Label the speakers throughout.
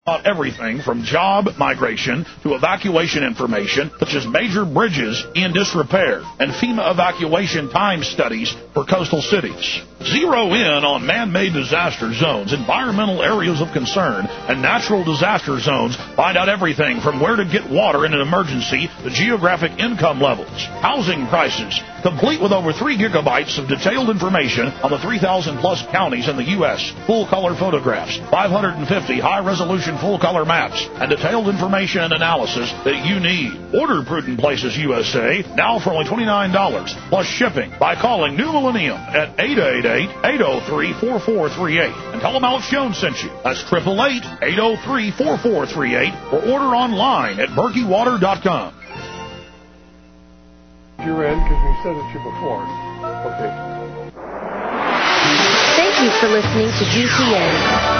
Speaker 1: About everything from job migration to evacuation information, such as major bridges in disrepair and FEMA evacuation time studies for coastal cities. Zero in on man-made disaster zones, environmental areas of concern, and natural disaster zones. Find out everything from where to get water in an emergency to geographic income levels, housing prices, complete with over 3 gigabytes of detailed information on the 3,000-plus counties in the U.S., full-color photographs, 550 high-resolution full-color maps, and detailed information and analysis that you need. Order Prudent Places USA now for only $29 plus shipping by calling New Millennium at 888-803-4438 and tell them Alex Jones sent you. That's 888-803-4438 or order online at berkeywater.com.
Speaker 2: You're in because we said it to you before. Okay.
Speaker 3: Thank you for listening to GCN.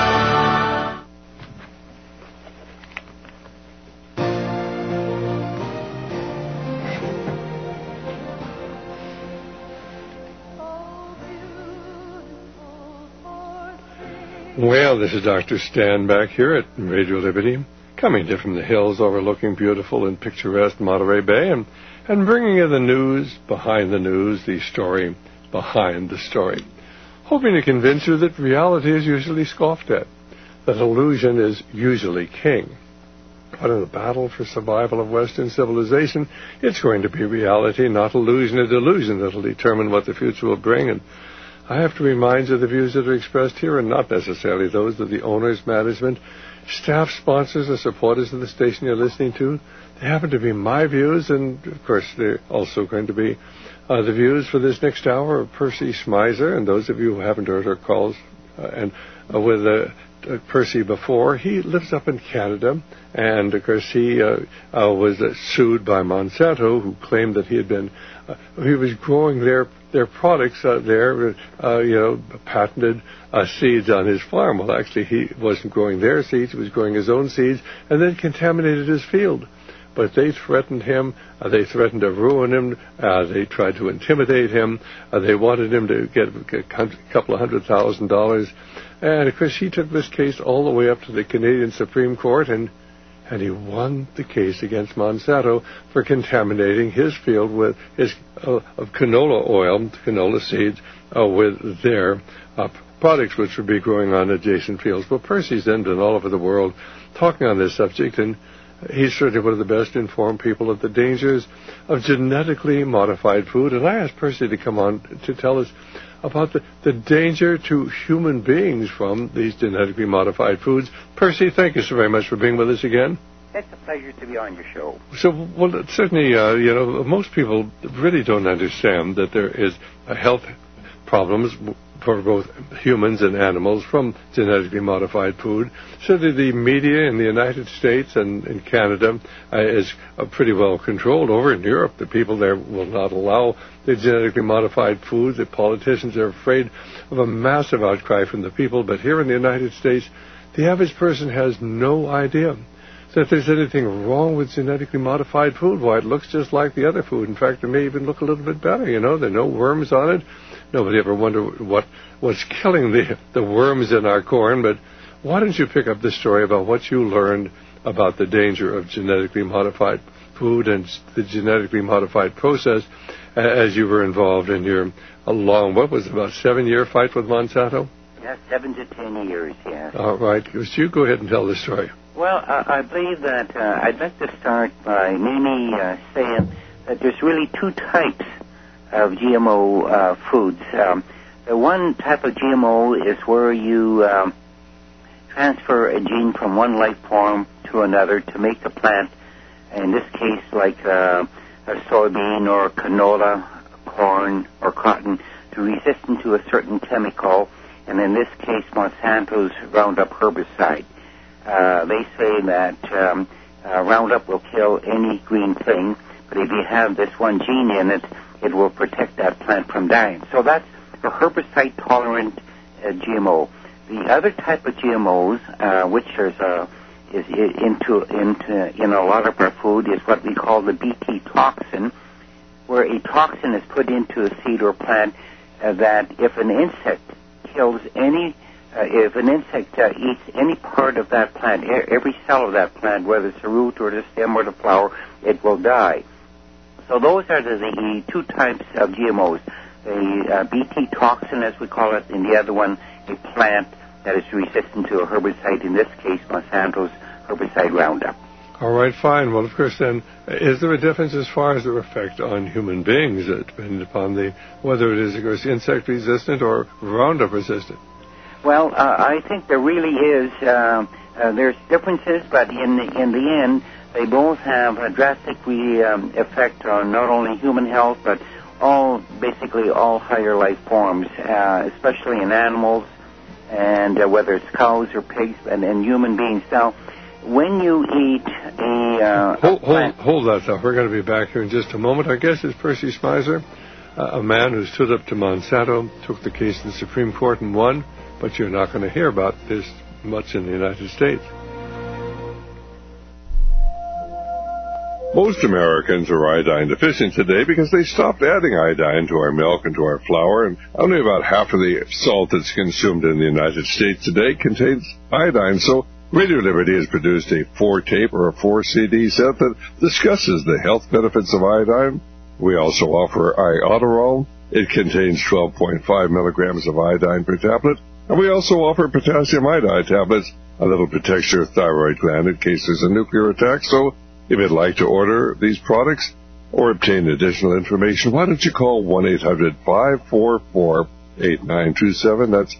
Speaker 2: Well, this is Dr. Stan back here at Radio Liberty, coming to you from the hills overlooking beautiful and picturesque Monterey Bay, and bringing you the news behind the news, the story behind the story, hoping to convince you that reality is usually scoffed at, that illusion is usually king. But in the battle for survival of Western civilization, it's going to be reality, not illusion or delusion, that will determine what the future will bring. And I have to remind you the views that are expressed here are not necessarily those of the owners, management, staff, sponsors, or supporters of the station you're listening to. They happen to be my views, and, of course, they're also going to be the views for this next hour of Percy Schmeiser. And those of you who haven't heard our calls with Percy before, he lives up in Canada, and, of course, he was sued by Monsanto, who claimed that he was growing their products, patented seeds on his farm. Well, actually, he wasn't growing their seeds. He was growing his own seeds and then contaminated his field. But they threatened him. They threatened to ruin him. They tried to intimidate him. They wanted him to get a couple of $100,000. And, of course, he took this case all the way up to the Canadian Supreme Court, and he won the case against Monsanto for contaminating his field with of canola oil, canola seeds, with their products, which would be growing on adjacent fields. Well, Percy's then been all over the world talking on this subject, and he's certainly one of the best informed people of the dangers of genetically modified food. And I asked Percy to come on to tell us about the danger to human beings from these genetically modified foods. Percy, thank you so very much for being with us again.
Speaker 4: It's a pleasure to be on your show.
Speaker 2: So, well, certainly, most people really don't understand that there is health problems for both humans and animals from genetically modified food. Certainly the media in the United States and in Canada is pretty well controlled. Over in Europe, the people there will not allow the genetically modified food. The politicians are afraid of a massive outcry from the people. But here in the United States, the average person has no idea that there's anything wrong with genetically modified food. Why, it looks just like the other food. In fact, it may even look a little bit better. There are no worms on it. Nobody ever wondered what's killing the worms in our corn. But why don't you pick up this story about what you learned about the danger of genetically modified food and the genetically modified process as you were involved in your long, what was it, about 7-year fight with Monsanto?
Speaker 4: Yeah, 7 to 10 years, yeah.
Speaker 2: All right. You go ahead and tell the story.
Speaker 4: Well, I believe that I'd like to start by mainly saying that there's really two types of GMO foods. The one type of GMO is where you transfer a gene from one life form to another to make the plant, in this case, like a soybean or canola, corn or cotton, to resistant to a certain chemical, and in this case, Monsanto's Roundup herbicide. They say that Roundup will kill any green thing, but if you have this one gene in it, it will protect that plant from dying. So that's a herbicide-tolerant GMO. The other type of GMOs, which is in a lot of our food, is what we call the Bt toxin, where a toxin is put into a seed or plant that if an insect kills any if an insect eats any part of that plant, every cell of that plant, whether it's the root or the stem or the flower, it will die. So those are the two types of GMOs. The Bt toxin, as we call it, and the other one, a plant that is resistant to a herbicide, in this case, Monsanto's herbicide Roundup.
Speaker 2: All right, fine. Well, of course, then, is there a difference as far as their effect on human beings, depending upon whether it is, of course, insect-resistant or Roundup resistant?
Speaker 4: Well, I think there really is. There's differences, but in the end, they both have a drastic effect on not only human health, but basically all higher life forms, especially in animals, and whether it's cows or pigs and human beings. Now, when you eat a
Speaker 2: hold that thought. We're going to be back here in just a moment. Our guest is Percy Smizer, a man who stood up to Monsanto, took the case in the Supreme Court and won, but you're not going to hear about this much in the United States.
Speaker 5: Most Americans are iodine deficient today because they stopped adding iodine to our milk and to our flour, and only about half of the salt that's consumed in the United States today contains iodine. So Radio Liberty has produced a 4-tape or a 4-CD set that discusses the health benefits of iodine. We also offer Iodoral. It contains 12.5 milligrams of iodine per tablet. And we also offer potassium iodide tablets. A little protects your thyroid gland in case there's a nuclear attack. So if you'd like to order these products or obtain additional information, why don't you call 1-800-544-8927. That's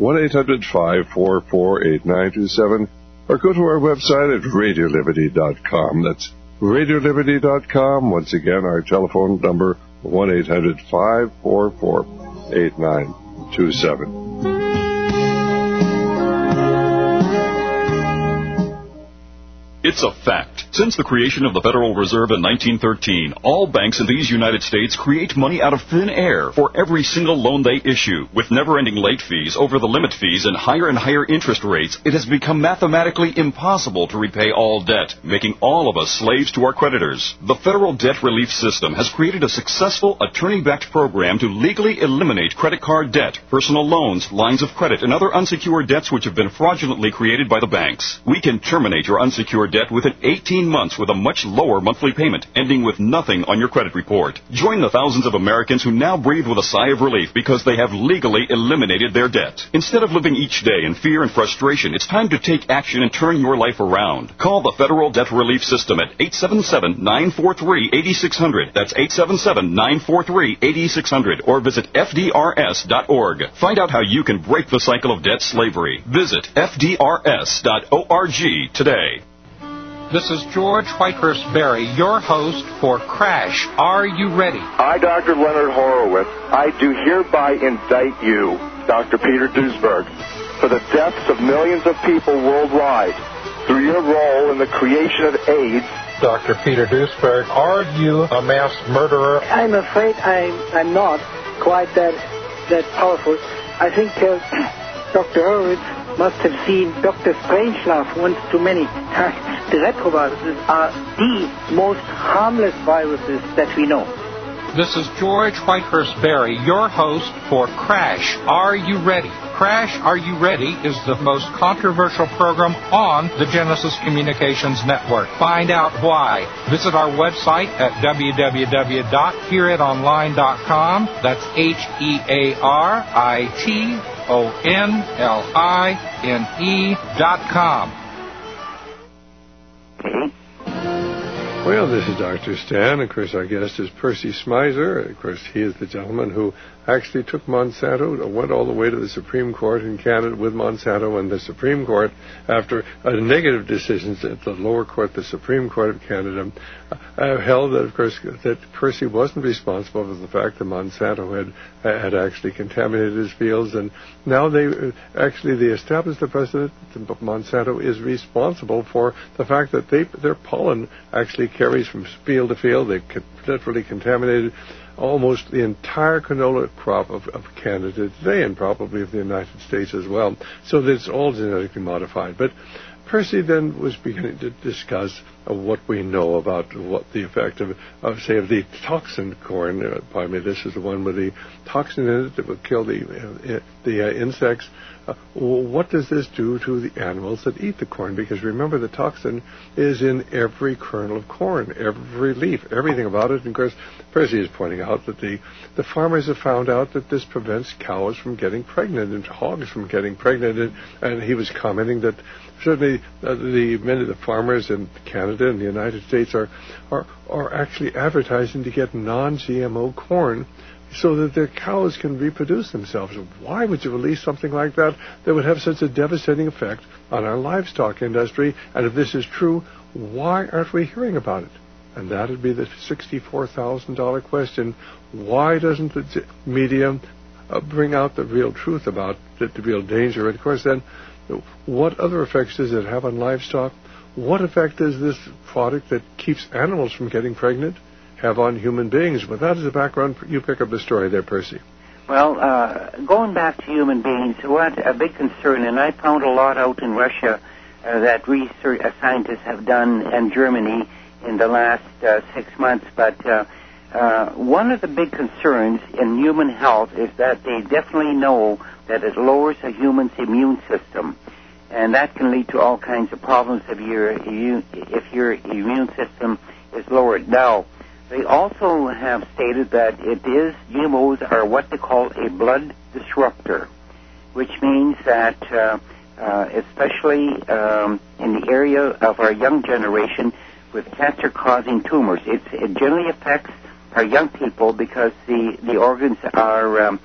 Speaker 5: 1-800-544-8927. Or go to our website at radioliberty.com. That's radioliberty.com. Once again, our telephone number, 1-800-544-8927.
Speaker 6: It's a fact. Since the creation of the Federal Reserve in 1913, all banks in these United States create money out of thin air for every single loan they issue. With never-ending late fees, over-the-limit fees, and higher interest rates, it has become mathematically impossible to repay all debt, making all of us slaves to our creditors. The Federal Debt Relief System has created a successful attorney-backed program to legally eliminate credit card debt, personal loans, lines of credit, and other unsecured debts which have been fraudulently created by the banks. We can terminate your unsecured debt within 18 months with a much lower monthly payment, ending with nothing on your credit report. Join the thousands of Americans who now breathe with a sigh of relief because they have legally eliminated their debt. Instead of living each day in fear and frustration, it's time to take action and turn your life around. Call the Federal Debt Relief System at 877-943-8600. That's 877-943-8600. Or visit FDRS.org. Find out how you can break the cycle of debt slavery. Visit FDRS.org today.
Speaker 7: This is George Whitehurst Berry, your host for Crash. Are you ready?
Speaker 8: I, Dr. Leonard Horowitz, I do hereby indict you, Dr. Peter Duesberg, for the deaths of millions of people worldwide through your role in the creation of AIDS.
Speaker 7: Dr. Peter Duesberg, are you a mass murderer?
Speaker 9: I'm afraid I'm not quite that powerful. I think Dr. Horowitz must have seen Dr. Strangelove once too many times. The retroviruses are the most harmless viruses that we know.
Speaker 7: This is George Whitehurst Berry, your host for Crash. Are you ready? Crash, Are You Ready is the most controversial program on the Genesis Communications Network. Find out why. Visit our website at www.hearitonline.com. That's HEARITONLINE.com.
Speaker 2: Well, this is Dr. Stan. Of course, our guest is Percy Smizer. Of course, he is the gentleman who actually took Monsanto, went all the way to the Supreme Court in Canada with Monsanto, and the Supreme Court, after negative decisions at the lower court, the Supreme Court of Canada, held that, of course, that Percy wasn't responsible for the fact that Monsanto had actually contaminated his fields, and now they established the precedent that Monsanto is responsible for the fact that their pollen actually carries from field to field. They literally contaminated almost the entire canola crop of Canada today, and probably of the United States as well. So that it's all genetically modified. But Percy then was beginning to discuss what we know about what the effect of the toxin corn. This is the one with the toxin in it that would kill the insects. what does this do to the animals that eat the corn? Because remember, the toxin is in every kernel of corn, every leaf, everything about it. And of course, Percy is pointing out that the farmers have found out that this prevents cows from getting pregnant and hogs from getting pregnant. And he was commenting that certainly many of the farmers in Canada and the United States are actually advertising to get non-GMO corn so that their cows can reproduce themselves. Why would you release something like that would have such a devastating effect on our livestock industry? And if this is true, why aren't we hearing about it? And that would be the $64,000 question. Why doesn't the media bring out the real truth about the real danger? And of course, then, what other effects does it have on livestock? What effect does this product that keeps animals from getting pregnant have on human beings? With that as a background, you pick up the story there, Percy.
Speaker 4: Well, going back to human beings, what a big concern, and I found a lot out in Russia that research scientists have done in Germany in the last 6 months, but one of the big concerns in human health is that they definitely know that it lowers a human's immune system, and that can lead to all kinds of problems if your immune system is lowered. Now, they also have stated that GMOs are what they call a blood disruptor, which means that especially in the area of our young generation with cancer-causing tumors, it generally affects our young people because the organs are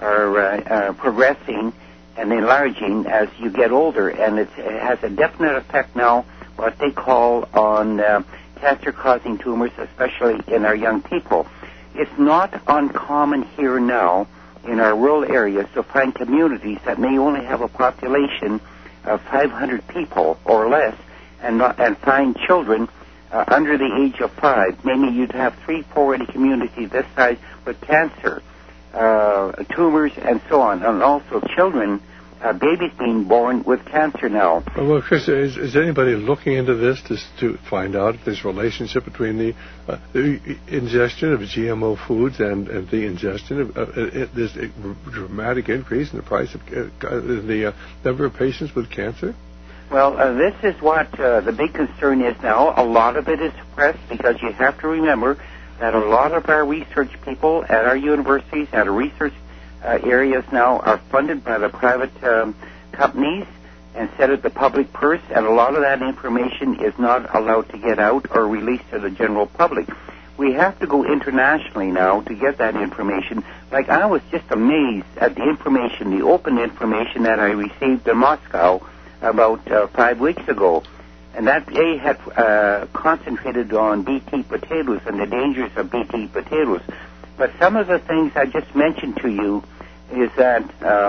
Speaker 4: progressing and enlarging as you get older, and it has a definite effect now, what they call on cancer-causing tumors, especially in our young people. It's not uncommon here now in our rural areas to find communities that may only have a population of 500 people or less, and find children under the age of 5. Maybe you'd have 3-4 in a community this size with cancer, tumors, and so on, and also children. Babies being born with cancer now.
Speaker 2: Well, Chris, is anybody looking into this to find out if there's a relationship between the ingestion of GMO foods and the ingestion of this dramatic increase in the price of the number of patients with cancer?
Speaker 4: Well, this is what the big concern is now. A lot of it is suppressed because you have to remember that a lot of our research people at our universities, at our research areas now are funded by the private companies instead of the public purse, and a lot of that information is not allowed to get out or released to the general public. We have to go internationally now to get that information. Like, I was just amazed at the information, the open information that I received in Moscow about 5 weeks ago, and that they had concentrated on BT potatoes and the dangers of BT potatoes. But some of the things I just mentioned to you is that,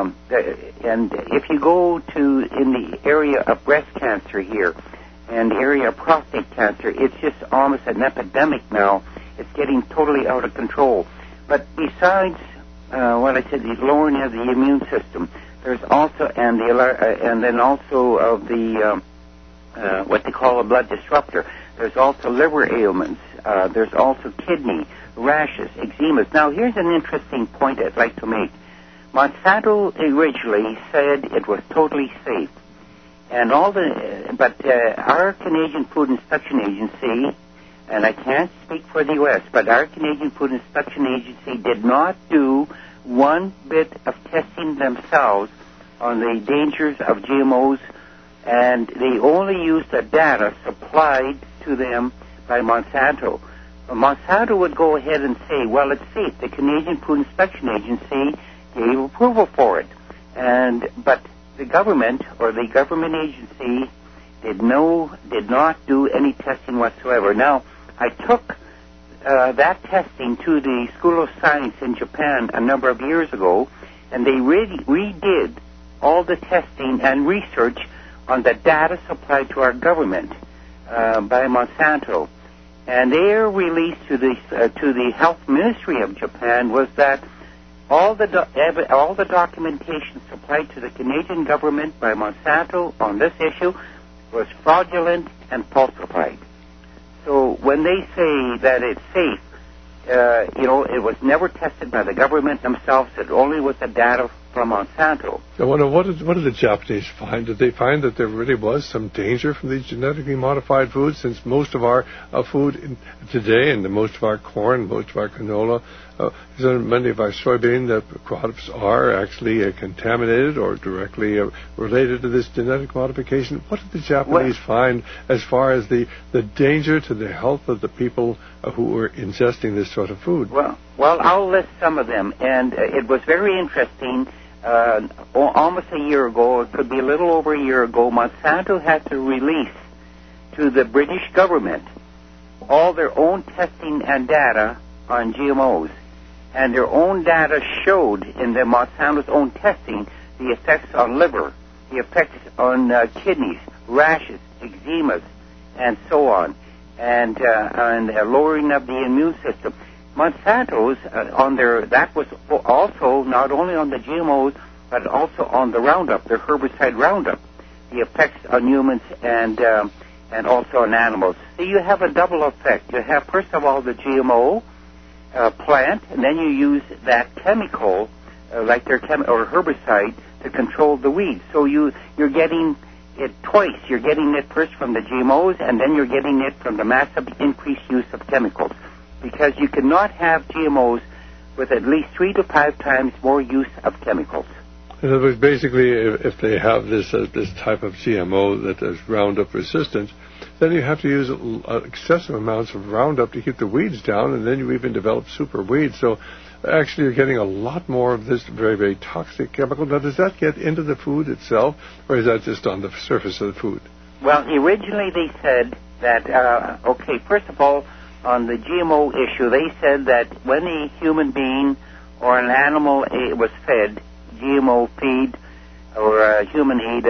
Speaker 4: and if you go to in the area of breast cancer here and the area of prostate cancer, it's just almost an epidemic now. It's getting totally out of control. But besides what I said, the lowering of the immune system, there's also and then also of the what they call a blood disruptor. There's also liver ailments. There's also kidney, rashes, eczemas. Now, here's an interesting point I'd like to make. Monsanto originally said it was totally safe, and but our Canadian Food Inspection Agency, and I can't speak for the U.S., but our Canadian Food Inspection Agency did not do one bit of testing themselves on the dangers of GMOs, and they only used the data supplied to them by Monsanto. Monsanto would go ahead and say, well, it's safe. The Canadian Food Inspection Agency gave approval for it. But the government or the government agency did not do any testing whatsoever. Now, I took that testing to the School of Science in Japan a number of years ago, and they redid all the testing and research on the data supplied to our government by Monsanto. And their release to the Health Ministry of Japan was that all the documentation supplied to the Canadian government by Monsanto on this issue was fraudulent and falsified. So when they say that it's safe, it was never tested by the government themselves. It only was the data from Monsanto.
Speaker 2: I wonder, what did the Japanese find? Did they find that there really was some danger from these genetically modified foods, since most of our food today, and most of our corn, most of our canola, many of our soybean crops are actually contaminated or directly related to this genetic modification? What did the Japanese find as far as the danger to the health of the people who were ingesting this sort of food?
Speaker 4: Well, I'll list some of them, and it was very interesting. Almost a year ago, it could be a little over a year ago, Monsanto had to release to the British government all their own testing and data on GMOs. And their own data showed in the Monsanto's own testing the effects on liver, the effects on kidneys, rashes, eczemas, and so on, and lowering of the immune system. Monsanto's that was also not only on the GMOs, but also on the Roundup, their herbicide Roundup, the effects on humans and also on animals. So you have a double effect. You have, first of all, the GMO plant, and then you use that chemical, like their or herbicide, to control the weeds. So you're getting it twice. You're getting it first from the GMOs, and then you're getting it from the massive increased use of chemicals. Because you cannot have GMOs with at least 3 to 5 times more use of chemicals.
Speaker 2: In other words, basically, if they have this type of GMO that is Roundup resistant, then you have to use excessive amounts of Roundup to keep the weeds down, and then you even develop super weeds. So actually you're getting a lot more of this very, very toxic chemical. Now, does that get into the food itself, or is that just on the surface of the food?
Speaker 4: Well, originally they said that, first of all, on the GMO issue, they said that when a human being or an animal was fed GMO feed, or a human ate,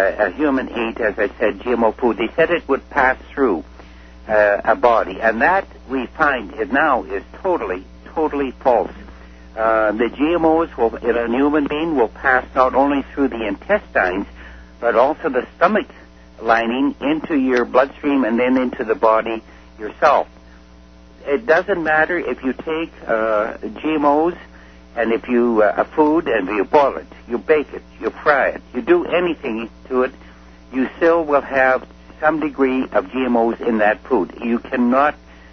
Speaker 4: as I said, GMO food, they said it would pass through a body. And that, we find, now is totally false. The GMOs in a human being will pass not only through the intestines, but also the stomach lining into your bloodstream and then into the body yourself. It doesn't matter if you take GMOs and if you food and you boil it, you bake it, you fry it, you do anything to it, you still will have some degree of GMOs in that food. You cannot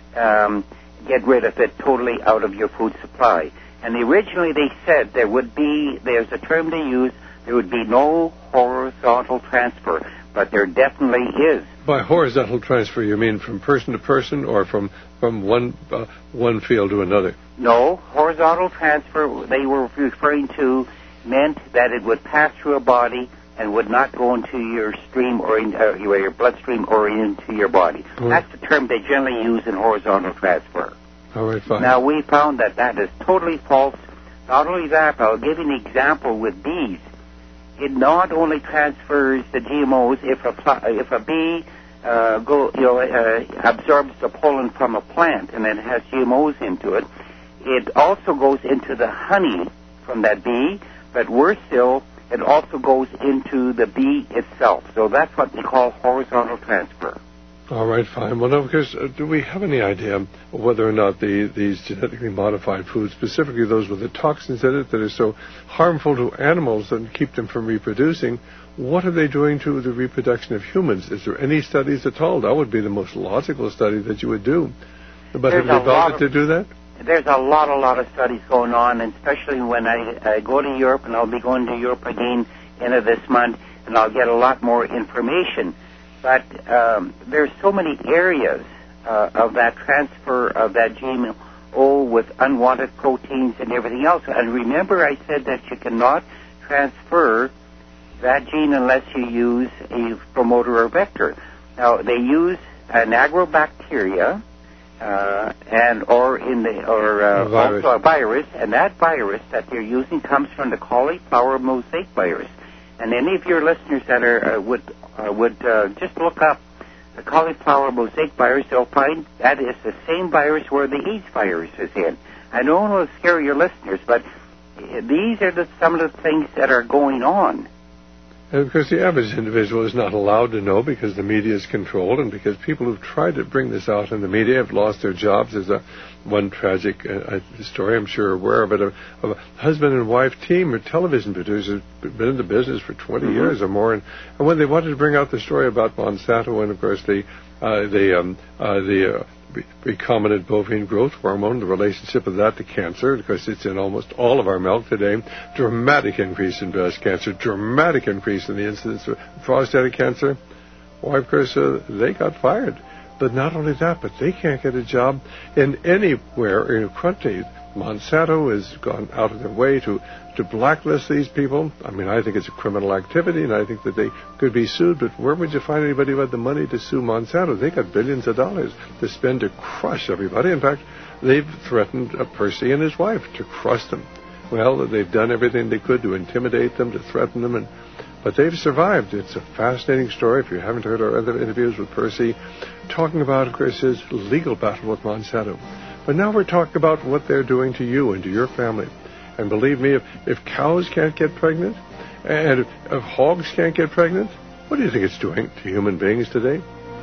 Speaker 4: get rid of it totally out of your food supply. And originally they said there's a term they use, there would be no horizontal transfer, but there definitely is.
Speaker 2: By horizontal transfer, you mean from person to person, or from one field to another?
Speaker 4: No, horizontal transfer, they were referring to, meant that it would pass through a body and would not go into your stream or your bloodstream or into your body. Right. That's the term they generally use in horizontal transfer.
Speaker 2: All right, fine.
Speaker 4: Now, we found that is totally false. Not only that, but I'll give you an example with bees. It not only transfers the GMOs if a bee absorbs the pollen from a plant and then has GMOs into it. It also goes into the honey from that bee, but worse still, it also goes into the bee itself. So that's what we call horizontal transfer.
Speaker 2: All right, fine. Well, now, because do we have any idea whether or not these genetically modified foods, specifically those with the toxins in it that are so harmful to animals and keep them from reproducing, what are they doing to the reproduction of humans? Is there any studies at all? That would be the most logical study that you would do. But have they bothered to do that?
Speaker 4: There's a lot of studies going on, and especially when I go to Europe, and I'll be going to Europe again end of this month, and I'll get a lot more information. But there's so many areas of that transfer of that GMO with unwanted proteins and everything else. And remember, I said that you cannot transfer that gene unless you use a promoter or vector. Now, they use an agrobacteria also a virus, and that virus that they're using comes from the cauliflower mosaic virus. And any of your listeners that would just look up the cauliflower mosaic virus, they'll find that is the same virus where the AIDS virus is in. I don't want to scare your listeners, but these are some of the things that are going on.
Speaker 2: And because the average individual is not allowed to know because the media is controlled and because people who've tried to bring this out in the media have lost their jobs. There's one tragic story, I'm sure you're aware of it, of a husband and wife team of television producers who've been in the business for 20 years or more. And when they wanted to bring out the story about Monsanto and, of course, the recombinant bovine growth hormone, the relationship of that to cancer, because it's in almost all of our milk today. Dramatic increase in breast cancer, dramatic increase in the incidence of prostatic cancer. Why, of course, they got fired. But not only that, but they can't get a job in anywhere in a country. Monsanto has gone out of their way to blacklist these people. I mean, I think it's a criminal activity, and I think that they could be sued, but where would you find anybody who had the money to sue Monsanto? They got billions of dollars to spend to crush everybody. In fact, they've threatened Percy and his wife to crush them. Well, they've done everything they could to intimidate them, to threaten them, but they've survived. It's a fascinating story. If you haven't heard our other interviews with Percy, talking about, of course, his legal battle with Monsanto. But now we're talking about what they're doing to you and to your family. And believe me, if cows can't get pregnant, and if hogs can't get pregnant, what do you think it's doing to human beings today?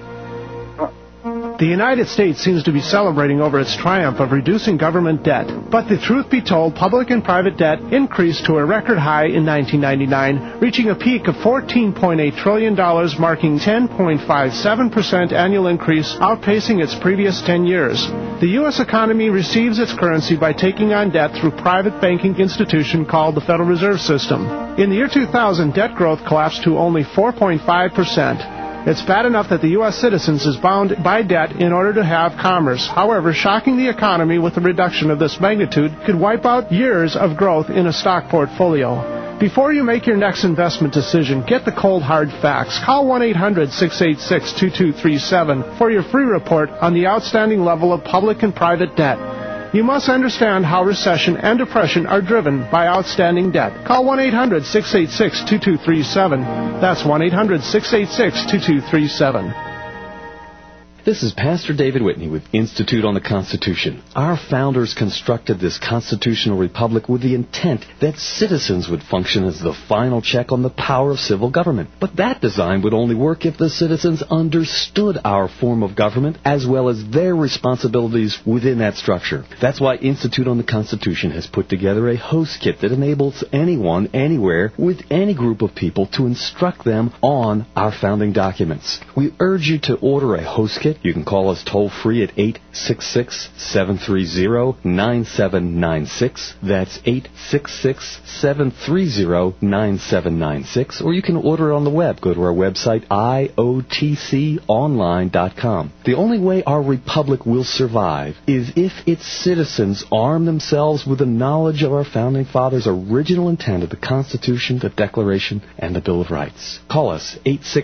Speaker 10: The United States seems to be celebrating over its triumph of reducing government debt. But the truth be told, public and private debt increased to a record high in 1999, reaching a peak of $14.8 trillion, marking 10.57% annual increase, outpacing its previous 10 years. The U.S. economy receives its currency by taking on debt through a private banking institution called the Federal Reserve System. In the year 2000, debt growth collapsed to only 4.5%. It's bad enough that the U.S. citizens is bound by debt in order to have commerce. However, shocking the economy with a reduction of this magnitude could wipe out years of growth in a stock portfolio. Before you make your next investment decision, get the cold hard facts. Call 1-800-686-2237 for your free report on the outstanding level of public and private debt. You must understand how recession and depression are driven by outstanding debt. Call 1-800-686-2237. That's 1-800-686-2237.
Speaker 11: This is Pastor David Whitney with Institute on the Constitution. Our founders constructed this constitutional republic with the intent that citizens would function as the final check on the power of civil government. But that design would only work if the citizens understood our form of government as well as their responsibilities within that structure. That's why Institute on the Constitution has put together a host kit that enables anyone, anywhere, with any group of people to instruct them on our founding documents. We urge you to order a host kit. You can call us toll-free at 866-730-9796. That's 866-730-9796. Or you can order it on the web. Go to our website, iotconline.com. The only way our republic will survive is if its citizens arm themselves with the knowledge of our founding fathers' original intent of the Constitution, the Declaration, and the Bill of Rights. Call us,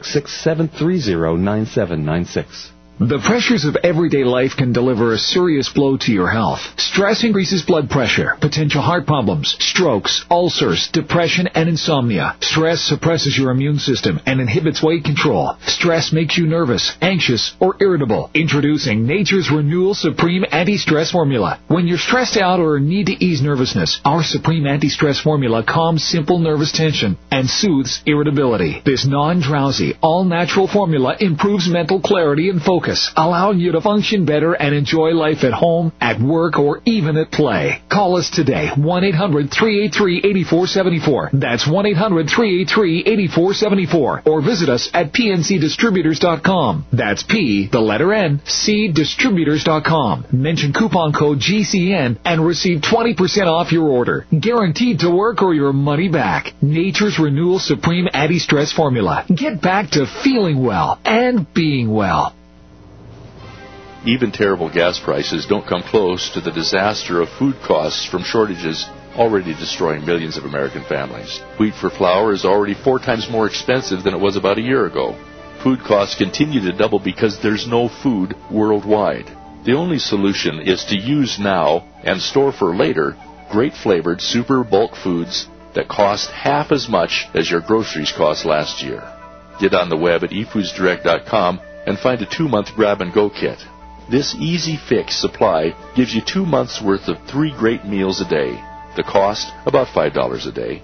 Speaker 11: 866-730-9796.
Speaker 12: The pressures of everyday life can deliver a serious blow to your health. Stress increases blood pressure, potential heart problems, strokes, ulcers, depression, and insomnia. Stress suppresses your immune system and inhibits weight control. Stress makes you nervous, anxious, or irritable. Introducing Nature's Renewal Supreme Anti-Stress Formula. When you're stressed out or need to ease nervousness, our Supreme Anti-Stress Formula calms simple nervous tension and soothes irritability. This non-drowsy, all-natural formula improves mental clarity and focus, allowing you to function better and enjoy life at home, at work, or even at play. Call us today, 1-800-383-8474. That's 1-800-383-8474. Or visit us at pncdistributors.com. That's P, the letter N, cdistributors.com. Mention coupon code GCN and receive 20% off your order. Guaranteed to work or your money back. Nature's Renewal Supreme Anti-Stress Formula. Get back to feeling well and being well.
Speaker 13: Even terrible gas prices don't come close to the disaster of food costs from shortages already destroying millions of American families. Wheat for flour is already 4 times more expensive than it was about a year ago. Food costs continue to double because there's no food worldwide. The only solution is to use now and store for later great flavored super bulk foods that cost half as much as your groceries cost last year. Get on the web at efoodsdirect.com and find a 2-month grab-and-go kit. This easy fix supply gives you 2 months' worth of 3 great meals a day. The cost, about $5 a day.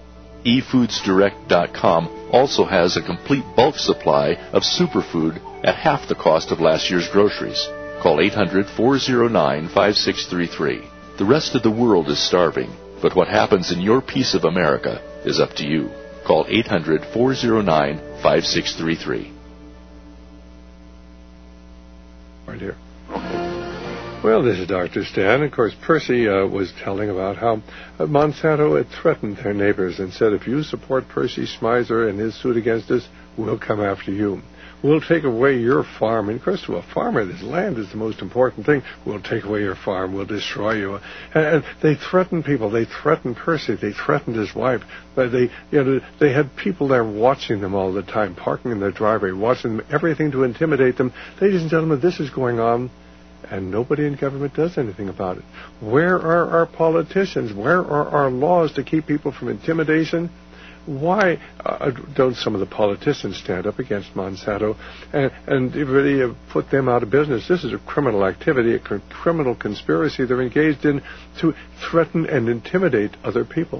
Speaker 13: eFoodsDirect.com also has a complete bulk supply of superfood at half the cost of last year's groceries. Call 800-409-5633. The rest of the world is starving, but what happens in your piece of America is up to you. Call 800-409-5633.
Speaker 2: Right here. Well, this is Dr. Stan. Of course, Percy was telling about how Monsanto had threatened their neighbors and said, if you support Percy Schmeiser and his suit against us, we'll come after you. We'll take away your farm. And, of course, to a farmer, this land is the most important thing. We'll take away your farm. We'll destroy you. And they threatened people. They threatened Percy. They threatened his wife. They had people there watching them all the time, parking in their driveway, watching them, everything to intimidate them. Ladies and gentlemen, this is going on, and nobody in government does anything about it. Where are our politicians? Where are our laws to keep people from intimidation? Why don't some of the politicians stand up against Monsanto and really put them out of business? This is a criminal activity, a criminal conspiracy they're engaged in to threaten and intimidate other people.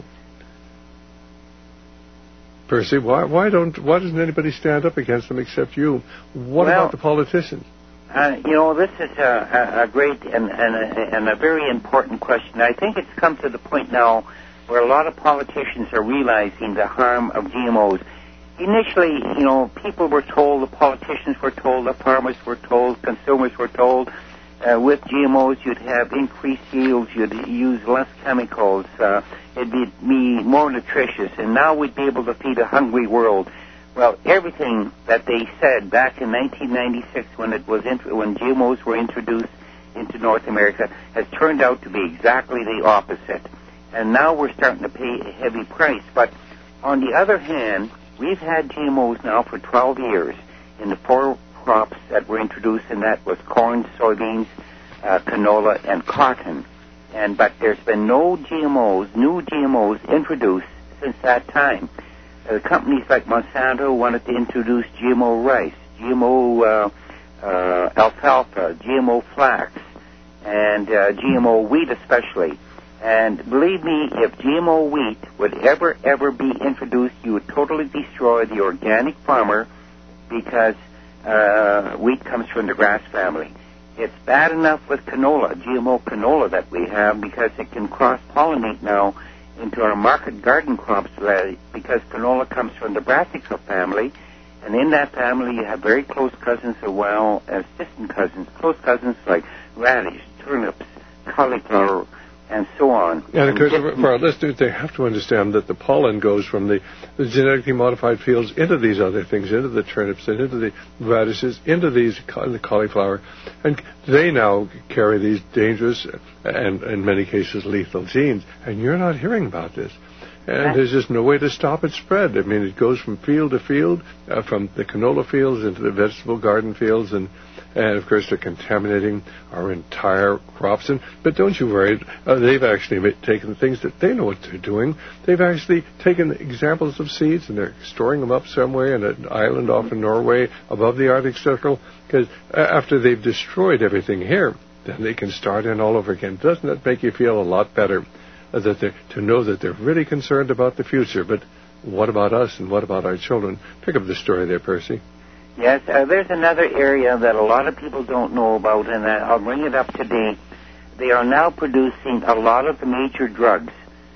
Speaker 2: Percy, why doesn't anybody stand up against them except you? What about the politicians?
Speaker 4: This is a great and a very important question. I think it's come to the point now where a lot of politicians are realizing the harm of GMOs. Initially, people were told, the politicians were told, the farmers were told, consumers were told, with GMOs you'd have increased yields, you'd use less chemicals, it'd be more nutritious, and now we'd be able to feed a hungry world. Well, everything that they said back in 1996 when GMOs were introduced into North America has turned out to be exactly the opposite. And now we're starting to pay a heavy price. But on the other hand, we've had GMOs now for 12 years in the 4 crops that were introduced, and that was corn, soybeans, canola, and cotton. But there's been no new GMOs introduced since that time. Companies like Monsanto wanted to introduce GMO rice, GMO alfalfa, GMO flax, and GMO wheat especially. And believe me, if GMO wheat would ever be introduced, you would totally destroy the organic farmer because wheat comes from the grass family. It's bad enough with canola, GMO canola that we have, because it can cross-pollinate now into our market garden crops because canola comes from the brassica family, and in that family you have very close cousins as well as distant cousins, close cousins like radish, turnips, cauliflower, and so on.
Speaker 2: And of course, for our listeners, they have to understand that the pollen goes from the genetically modified fields into these other things, into the turnips, and into the radishes, into the cauliflower, and they now carry these dangerous and, in many cases, lethal genes. And you're not hearing about this. And there's just no way to stop its spread. I mean, it goes from field to field, from the canola fields into the vegetable garden fields, and of course they're contaminating our entire crops. But don't you worry, they've actually taken things that they know what they're doing. They've actually taken examples of seeds and they're storing them up somewhere in an island off in Norway above the Arctic Circle, because after they've destroyed everything here, then they can start in all over again. Doesn't that make you feel a lot better? To know that they're really concerned about the future. But what about us and what about our children? Pick up the story there, Percy.
Speaker 4: Yes, there's another area that a lot of people don't know about, and I'll bring it up today. They are now producing a lot of the major drugs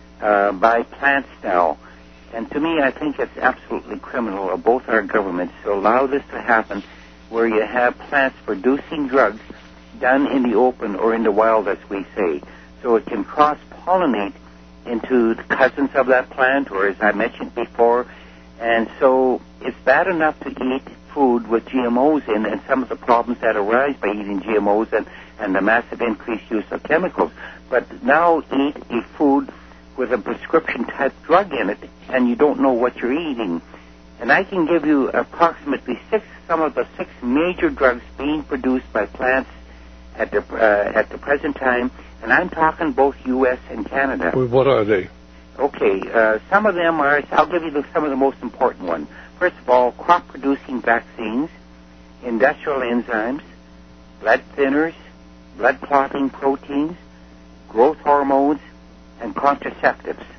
Speaker 4: by plants now. And to me, I think it's absolutely criminal of both our governments to allow this to happen, where you have plants producing drugs done in the open or in the wild, as we say. So it can cross-pollinate into the cousins of that plant, or as I mentioned before. And so it's bad enough to eat food with GMOs in and some of the problems that arise by eating GMOs and the massive increased use of chemicals. But now eat a food with a prescription-type drug in it, and you don't know what you're eating. And I can give you approximately some of the 6 major drugs being produced by plants at the present time, and I'm talking both U.S. and Canada.
Speaker 2: Well, what are they?
Speaker 4: Okay, some of them are, I'll give you some of the most important ones. First of all, crop-producing vaccines, industrial enzymes, blood thinners, blood clotting proteins, growth hormones, and contraceptives.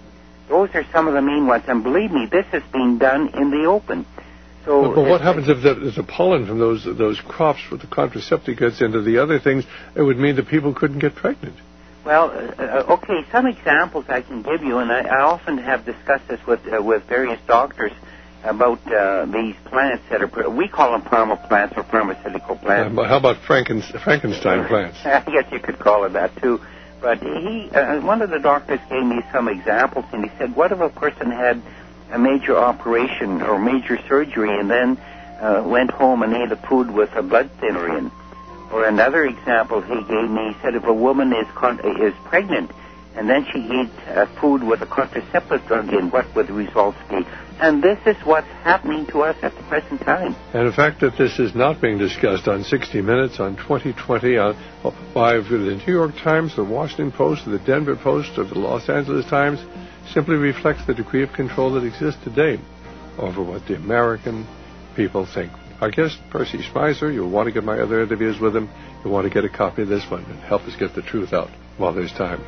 Speaker 4: Those are some of the main ones. And believe me, this is being done in the open. So,
Speaker 2: but what happens if there's a pollen from those crops with the contraceptive gets into the other things? It would mean that people couldn't get pregnant.
Speaker 4: Well, okay, some examples I can give you, and I often have discussed this with various doctors about these plants that are, we call them pharma plants or pharmaceutical plants.
Speaker 2: How about Frankenstein plants?
Speaker 4: I guess you could call it that too. But one of the doctors gave me some examples, and he said, what if a person had a major operation or major surgery and then went home and ate a food with a blood thinner in? Or another example he gave me, he said if a woman is pregnant and then she eats food with a contraceptive drug in, what would the results be? And this is what's happening to us at the present time.
Speaker 2: And the fact that this is not being discussed on 60 Minutes, on 2020, by the New York Times, the Washington Post, the Denver Post, or the Los Angeles Times, simply reflects the degree of control that exists today over what the American people think. Our guest, Percy Spicer, you'll want to get my other interviews with him. You'll want to get a copy of this one and help us get the truth out while there's time.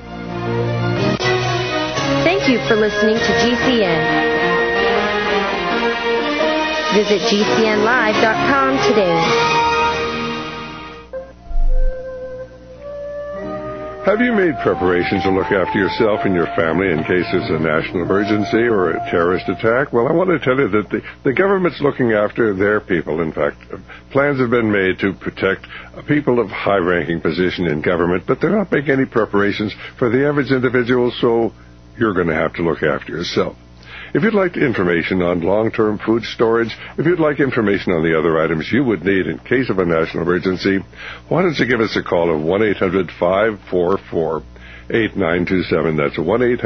Speaker 3: Thank you for listening to GCN. Visit GCNlive.com today.
Speaker 5: Have you made preparations to look after yourself and your family in case there's a national emergency or a terrorist attack? Well, I want to tell you that the government's looking after their people. In fact, plans have been made to protect people of high-ranking position in government, but they're not making any preparations for the average individual, so you're going to have to look after yourself. If you'd like information on long-term food storage, if you'd like information on the other items you would need in case of a national emergency, why don't you give us a call at 1-800-544-8927. That's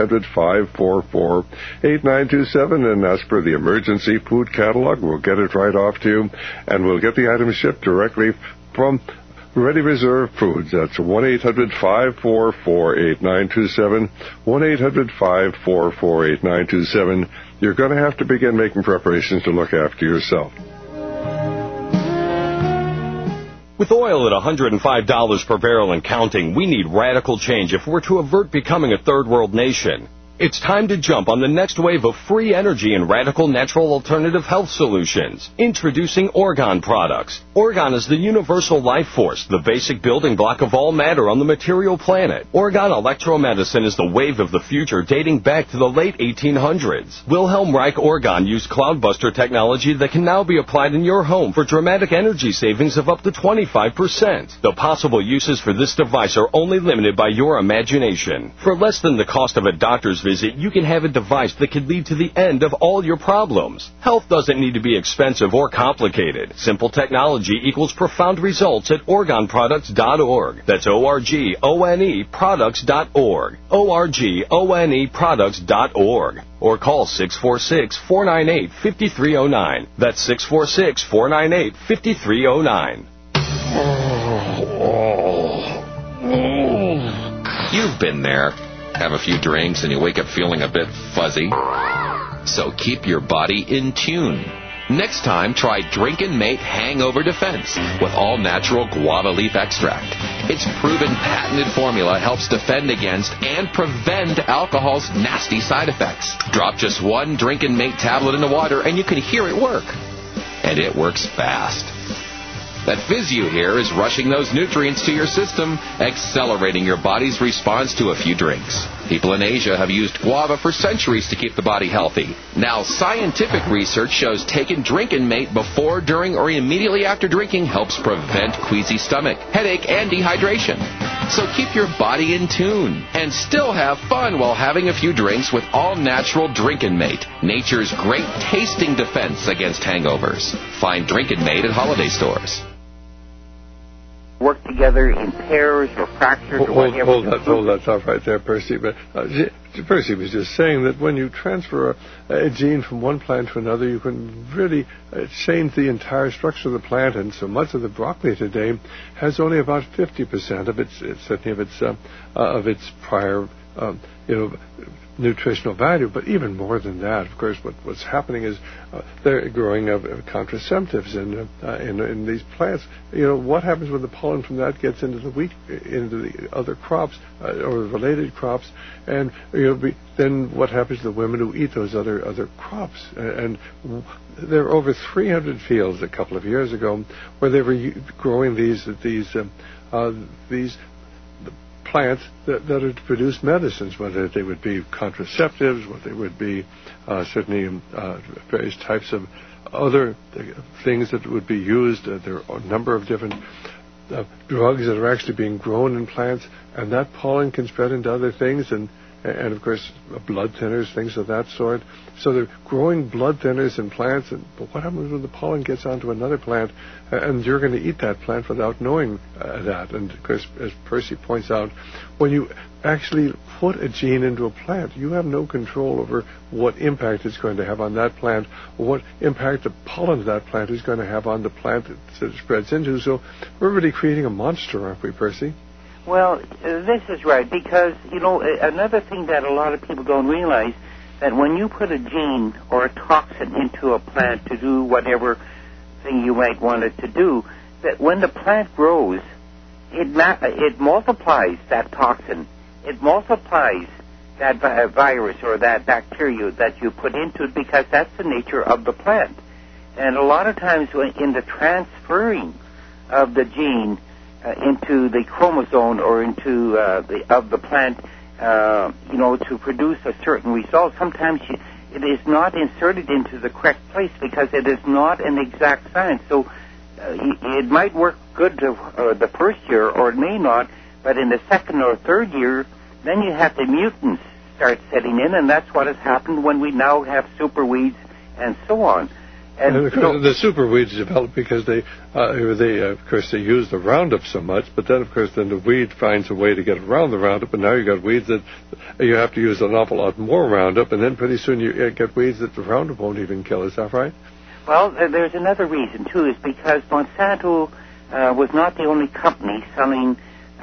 Speaker 5: 1-800-544-8927, and ask for the emergency food catalog. We'll get it right off to you, and we'll get the items shipped directly from Ready Reserve Foods. That's 1-800-544-8927, 1-800-544-8927. You're going to have to begin making preparations to look after yourself.
Speaker 14: With oil at $105 per barrel and counting, we need radical change if we're to avert becoming a third world nation. It's time to jump on the next wave of free energy and radical natural alternative health solutions. Introducing Orgone products. Orgone is the universal life force, the basic building block of all matter on the material planet. Orgone electromedicine is the wave of the future dating back to the late 1800s. Wilhelm Reich Orgone used Cloudbuster technology that can now be applied in your home for dramatic energy savings of up to 25%. The possible uses for this device are only limited by your imagination. For less than the cost of a doctor's visit, you can have a device that could lead to the end of all your problems. Health doesn't need to be expensive or complicated. Simple technology equals profound results at OrgoneProducts.org. That's ORGONE products.org. ORGONE products.org. Or call 646-498-5309. That's 646-498-5309.
Speaker 15: You've been there. Have a few drinks and you wake up feeling a bit fuzzy. So keep your body in tune. Next time, try Drinkin' Mate Hangover Defense with all-natural guava leaf extract. Its proven patented formula helps defend against and prevent alcohol's nasty side effects. Drop just one Drinkin' Mate tablet into water and you can hear it work. And it works fast. That fizz you hear is rushing those nutrients to your system, accelerating your body's response to a few drinks. People in Asia have used guava for centuries to keep the body healthy. Now, scientific research shows taking Drinkin' Mate before, during, or immediately after drinking helps prevent queasy stomach, headache, and dehydration. So keep your body in tune and still have fun while having a few drinks with all-natural Drinkin' Mate, nature's great tasting defense against hangovers. Find Drinkin' Mate at holiday stores.
Speaker 4: Work together in pairs or fractures or whatever.
Speaker 2: Hold that thought right there, Percy. But Percy was just saying that when you transfer a gene from one plant to another, you can really change the entire structure of the plant. And so much of the broccoli today has only about 50% of its prior nutritional value, but even more than that, of course, what's happening is they're growing of contraceptives in these plants. What happens when the pollen from that gets into the wheat, into the other crops or related crops, and then what happens to the women who eat those other crops? And there were over 300 fields a couple of years ago where they were growing these plants that are to produce medicines, whether they would be contraceptives, whether they would be certainly various types of other things that would be used. There are a number of different drugs that are actually being grown in plants, and that pollen can spread into other things, and of course blood thinners, things of that sort. So they're growing blood thinners in plants, but what happens when the pollen gets onto another plant and you're going to eat that plant without knowing that? And of course, as Percy points out, when you actually put a gene into a plant, you have no control over what impact it's going to have on that plant, or what impact the pollen of that plant is going to have on the plant that it spreads into. So we're really creating a monster, aren't we, Percy?
Speaker 4: Well, this is right, because, another thing that a lot of people don't realize, that when you put a gene or a toxin into a plant to do whatever thing you might want it to do, that when the plant grows, it multiplies that toxin. It multiplies that virus or that bacteria that you put into it, because that's the nature of the plant. And a lot of times in the transferring of the gene into the chromosome or into the plant, to produce a certain result, sometimes it is not inserted into the correct place because it is not an exact science. So it might work good the first year, or it may not, but in the second or third year, then you have the mutants start setting in, and that's what has happened when we now have superweeds and so on. And
Speaker 2: the superweeds develop because they of course they use the Roundup so much, but then of course the weed finds a way to get around the Roundup, and now you got weeds that you have to use an awful lot more Roundup, and then pretty soon you get weeds that the Roundup won't even kill. Is that right?
Speaker 4: Well, there's another reason too, is because Monsanto was not the only company selling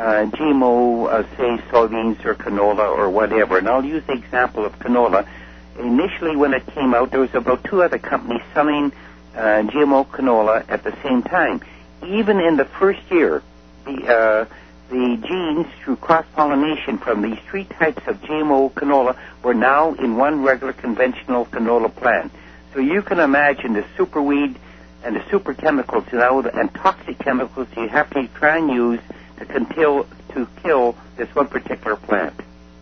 Speaker 4: GMO, say soybeans or canola or whatever. And I'll use the example of canola. Initially, when it came out, there was about 2 other companies selling GMO canola at the same time. Even in the first year, the genes through cross-pollination from these 3 types of GMO canola were now in one regular conventional canola plant. So you can imagine the superweed and the super chemicals and toxic chemicals you have to try and use to kill this one particular plant.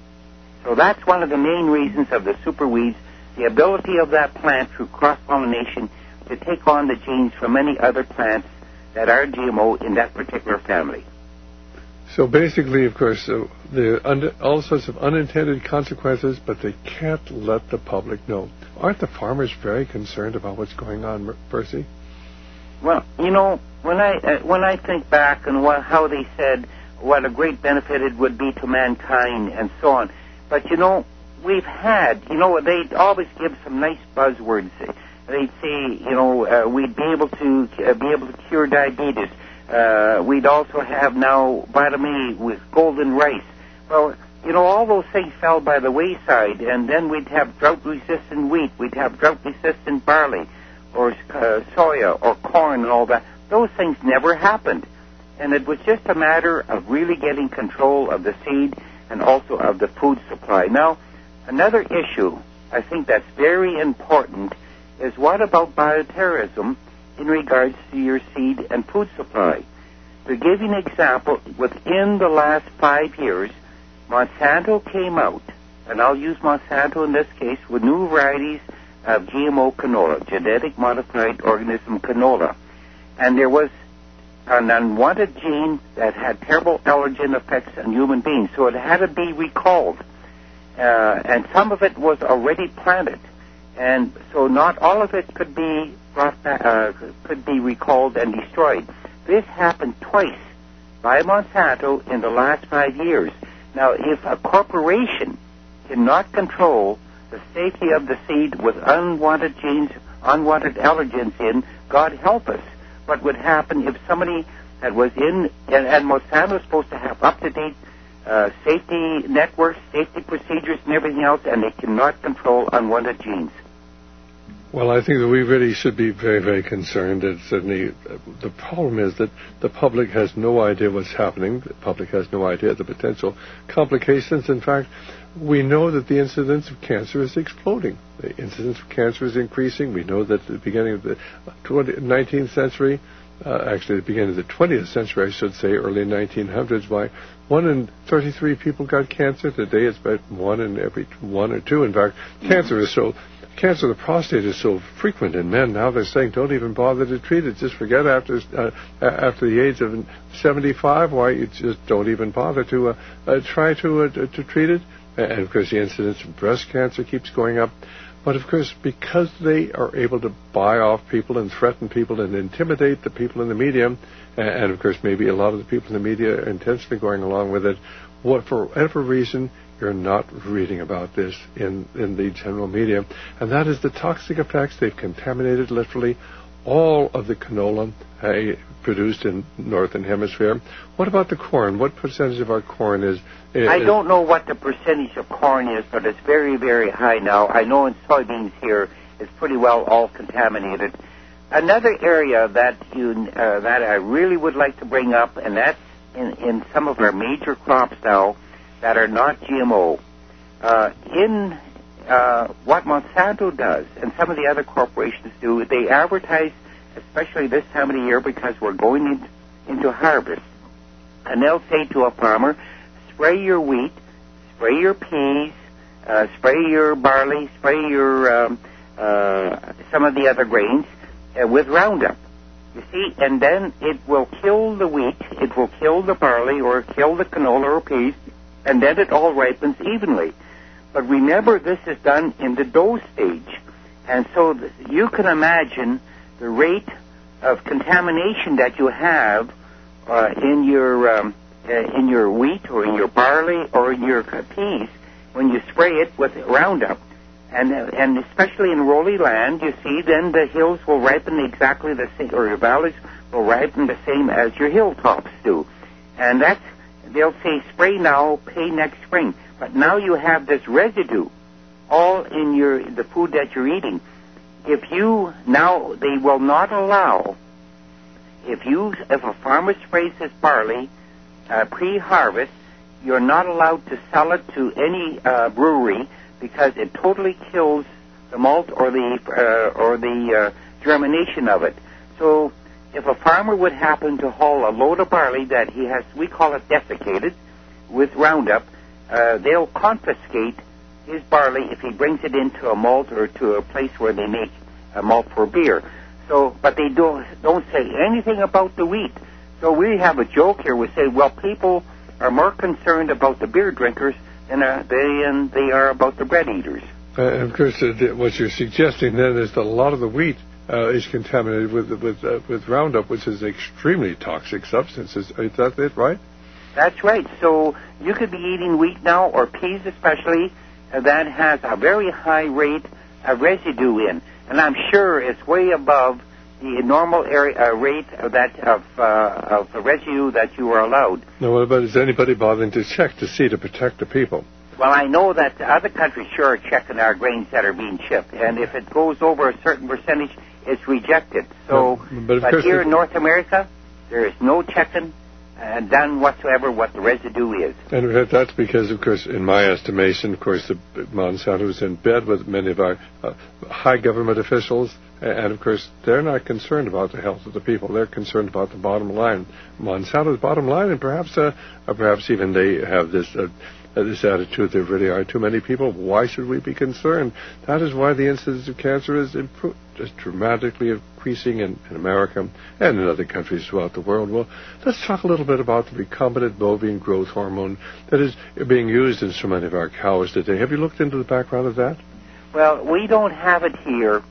Speaker 4: So that's one of the main reasons of the superweeds, the ability of that plant through cross-pollination to take on the genes from many other plants that are GMO in that particular family.
Speaker 2: So basically, of course, there are all sorts of unintended consequences, but they can't let the public know. Aren't the farmers very concerned about what's going on, Percy?
Speaker 4: Well, when I think back and how they said what a great benefit it would be to mankind and so on, but we've had, they'd always give some nice buzzwords. They'd say, we'd be able to cure diabetes. We'd also have now vitamin A with golden rice. Well, all those things fell by the wayside, and then we'd have drought-resistant wheat, we'd have drought-resistant barley, or soya, or corn, and all that. Those things never happened. And it was just a matter of really getting control of the seed and also of the food supply. Now, another issue I think that's very important is what about bioterrorism in regards to your seed and food supply? To give you an example, within the last 5 years, Monsanto came out, and I'll use Monsanto in this case, with new varieties of GMO canola, genetic modified organism canola. And there was an unwanted gene that had terrible allergen effects on human beings, so it had to be recalled. And some of it was already planted, and so not all of it could be brought back, could be recalled and destroyed. This happened twice by Monsanto in the last 5 years. Now, if a corporation cannot control the safety of the seed with unwanted genes, unwanted allergens in, God help us. What would happen if somebody that was in, and Monsanto is supposed to have up-to-date safety networks, safety procedures, and everything else, and they cannot control unwanted genes.
Speaker 2: Well, I think that we really should be very, very concerned. And certainly, the problem is that the public has no idea what's happening. The public has no idea the potential complications. In fact, we know that the incidence of cancer is exploding. The incidence of cancer is increasing. We know that at the beginning of the 19th century, actually the beginning of the 20th century, I should say, early 1900s, why 1 in 33 people got cancer. Today it's about 1 in every 1 or 2. In fact, cancer of the prostate is so frequent in men now. They're saying don't even bother to treat it. Just forget after the age of 75. Why you just don't even bother to try to treat it. And of course, the incidence of breast cancer keeps going up. But of course, because they are able to buy off people and threaten people and intimidate the people in the media, and of course, maybe a lot of the people in the media are intentionally going along with it, for whatever reason, you're not reading about this in the general media. And that is the toxic effects. They've contaminated literally all of the canola produced in Northern Hemisphere. What about the corn? What percentage of our corn is...
Speaker 4: I don't know what the percentage of corn is, but it's very, very high now. I know in soybeans here it's pretty well all contaminated. Another area that that I really would like to bring up, and that's in some of our major crops now that are not GMO. What Monsanto does and some of the other corporations do, they advertise, especially this time of the year because we're going into harvest, and they'll say to a farmer, spray your wheat, spray your peas, spray your barley, spray your some of the other grains with Roundup. You see, and then it will kill the wheat, it will kill the barley, or kill the canola or peas, and then it all ripens evenly. But remember, this is done in the dough stage. And so you can imagine the rate of contamination that you have in your wheat or in your barley or in your peas when you spray it with Roundup. And especially in rolly land, you see, then the hills will ripen exactly the same, or your valleys will ripen the same as your hilltops do. And they'll say, spray now, pay next spring. But now you have this residue all in the food that you're eating. They will not allow, if a farmer sprays his barley pre-harvest, you're not allowed to sell it to any brewery because it totally kills the malt or the germination of it. So if a farmer would happen to haul a load of barley that he has, we call it desiccated, with Roundup, they'll confiscate his barley if he brings it into a malt or to a place where they make a malt for beer. So, but they don't say anything about the wheat. So we have a joke here. We say, well, people are more concerned about the beer drinkers than they are about the bread eaters.
Speaker 2: And of course, what you're suggesting then is that a lot of the wheat is contaminated with Roundup, which is an extremely toxic substance. Is that it, right?
Speaker 4: That's right. So you could be eating wheat now, or peas especially, that has a very high rate of residue in. And I'm sure it's way above the normal rate of the residue that you are allowed.
Speaker 2: Now, what about, is anybody bothering to check to protect the people?
Speaker 4: Well, I know that other countries sure are checking our grains that are being shipped, and if it goes over a certain percentage, it's rejected. So, but here in North America, there is no checking done whatsoever what the residue is.
Speaker 2: And that's because, of course, in my estimation, of course, Monsanto is in bed with many of our high government officials, and of course, they're not concerned about the health of the people. They're concerned about the bottom line. Monsanto's bottom line, and perhaps even they have this attitude, there really are too many people. Why should we be concerned? That is why the incidence of cancer is just dramatically increasing in America and in other countries throughout the world. Well, let's talk a little bit about the recombinant bovine growth hormone that is being used in so many of our cows today. Have you looked into the background of that?
Speaker 4: Well, we don't have it here,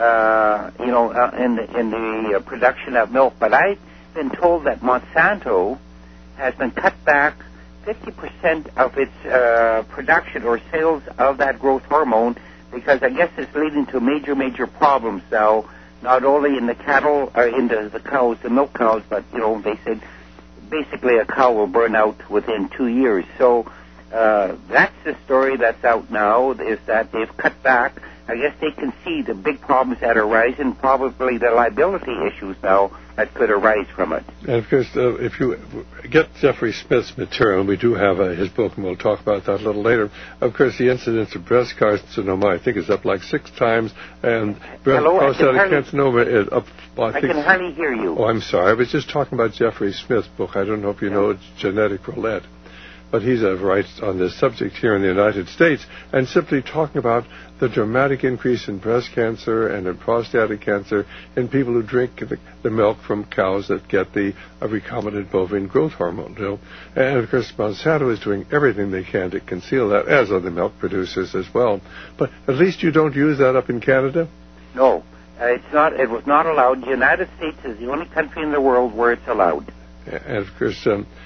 Speaker 4: in the production of milk, but I've been told that Monsanto has been cut back 50% of its production or sales of that growth hormone, because I guess it's leading to major problems now, not only in the cattle, in the cows, the milk cows, but, they said basically a cow will burn out within 2 years. So that's the story that's out now, is that they've cut back. I guess they can see the big problems that arise and probably the liability issues now that could arise from it.
Speaker 2: And of course, if you get Jeffrey Smith's material, and we do have his book, and we'll talk about that a little later, of course, the incidence of breast carcinoma, I think, is up like 6 times, and prostatic carcinoma is up, I think... I
Speaker 4: can hardly hear you.
Speaker 2: Oh, I'm sorry. I was just talking about Jeffrey Smith's book. I don't know if you know it's Genetic Roulette. But he's writes on this subject here in the United States, and simply talking about the dramatic increase in breast cancer and in prostatic cancer in people who drink the milk from cows that get the recombinant bovine growth hormone. You know? And of course, Monsanto is doing everything they can to conceal that, as are the milk producers as well. But at least you don't use that up in Canada?
Speaker 4: No, it's not. It was not allowed. The United States is the only country in the world where it's allowed.
Speaker 2: And of course,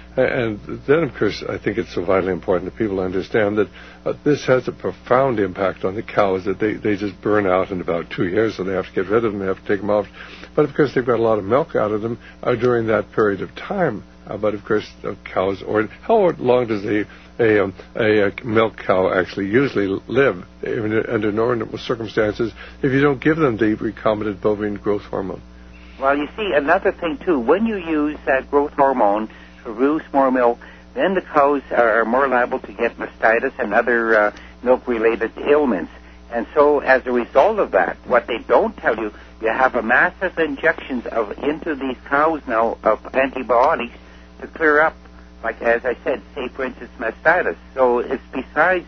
Speaker 2: I think it's so vitally important that people understand that this has a profound impact on the cows, that they just burn out in about 2 years, so they have to get rid of them, they have to take them off. But of course, they've got a lot of milk out of them during that period of time. But of course, cows, or how long does a milk cow actually usually live under normal circumstances if you don't give them the recombinant bovine growth hormone?
Speaker 4: Well, you see, another thing, too, when you use that growth hormone to produce more milk, then the cows are more liable to get mastitis and other milk-related ailments. And so, as a result of that, what they don't tell you, you have a massive injections into these cows now of antibiotics to clear up, like, as I said, say, for instance, mastitis. So it's besides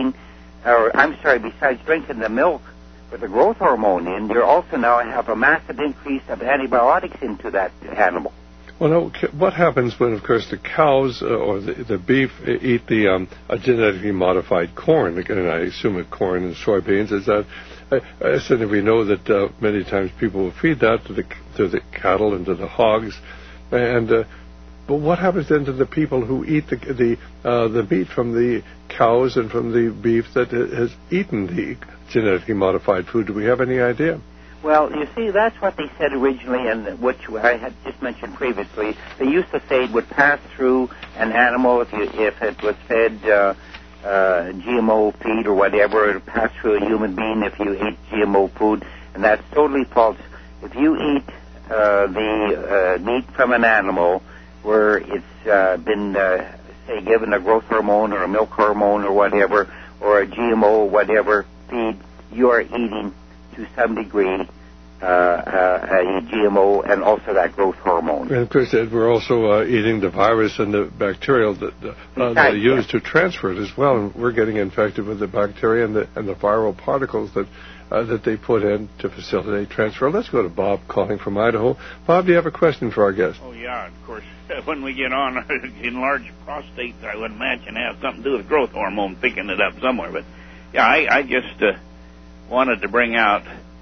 Speaker 4: drinking the milk with the growth hormone in, you also now have a massive increase of antibiotics into that animal.
Speaker 2: Well, now, what happens when, of course, the cows or the beef eat the genetically modified corn? And I assume corn and soybeans. Is that? Certainly, we know that many times people will feed that to the cattle and to the hogs, and but what happens then to the people who eat the meat from the cows and from the beef that has eaten the genetically modified food? Do we have any idea?
Speaker 4: Well, you see, that's what they said originally, and which I had just mentioned previously. They used to say it would pass through an animal if it was fed GMO feed or whatever. It would pass through a human being if you ate GMO food, and that's totally false. If you eat the meat from an animal where it's been, say, given a growth hormone or a milk hormone or whatever, or a GMO or whatever feed, you are eating to some degree a GMO and also that growth hormone. And
Speaker 2: of course, we're also eating the virus and the bacterial that are used to transfer it as well. And we're getting infected with the bacteria and the viral particles that they put in to facilitate transfer. Let's go to Bob calling from Idaho. Bob, do you have a question for our guest?
Speaker 16: Oh, yeah, of course. When we get on enlarged prostates, I would imagine have something to do with growth hormone picking it up somewhere. But, yeah, I just wanted to bring out,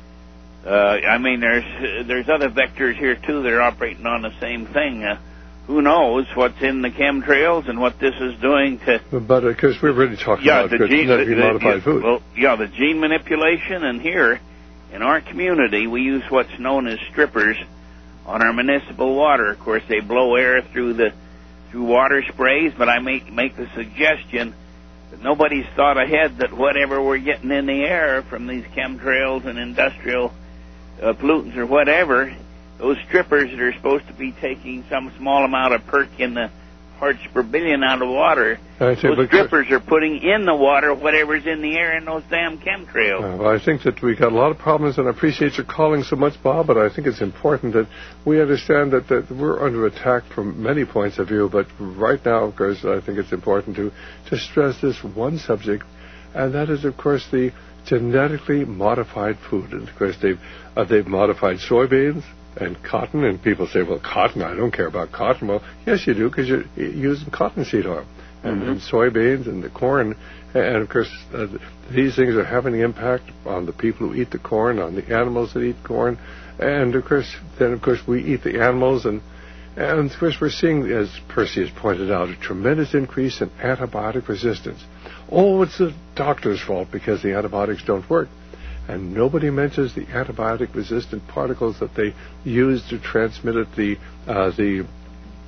Speaker 16: there's other vectors here, too, that are operating on the same thing. Who knows what's in the chemtrails and what this is doing to...
Speaker 2: But, because we're really talking about genetically modified food.
Speaker 16: Well, yeah, the gene manipulation, and here, in our community, we use what's known as strippers on our municipal water. Of course, they blow air through water sprays, but I make the suggestion that nobody's thought ahead that whatever we're getting in the air from these chemtrails and industrial pollutants or whatever, those strippers that are supposed to be taking some small amount of perk in the parts per billion out of water, those strippers are putting in the water whatever's in the air in those damn chemtrails.
Speaker 2: Well, I think that we got a lot of problems, and I appreciate your calling so much, Bob, but I think it's important that we understand that we're under attack from many points of view, but right now, of course, I think it's important to stress this one subject, and that is, of course, the genetically modified food. And, of course, they've modified soybeans and cotton, and people say, well, cotton, I don't care about cotton. Well, yes, you do, because you're using cottonseed oil and soybeans and the corn. And, of course, these things are having an impact on the people who eat the corn, on the animals that eat corn. And, of course, we eat the animals. And of course, we're seeing, as Percy has pointed out, a tremendous increase in antibiotic resistance. Oh, it's the doctor's fault because the antibiotics don't work. And nobody mentions the antibiotic-resistant particles that they use to transmit the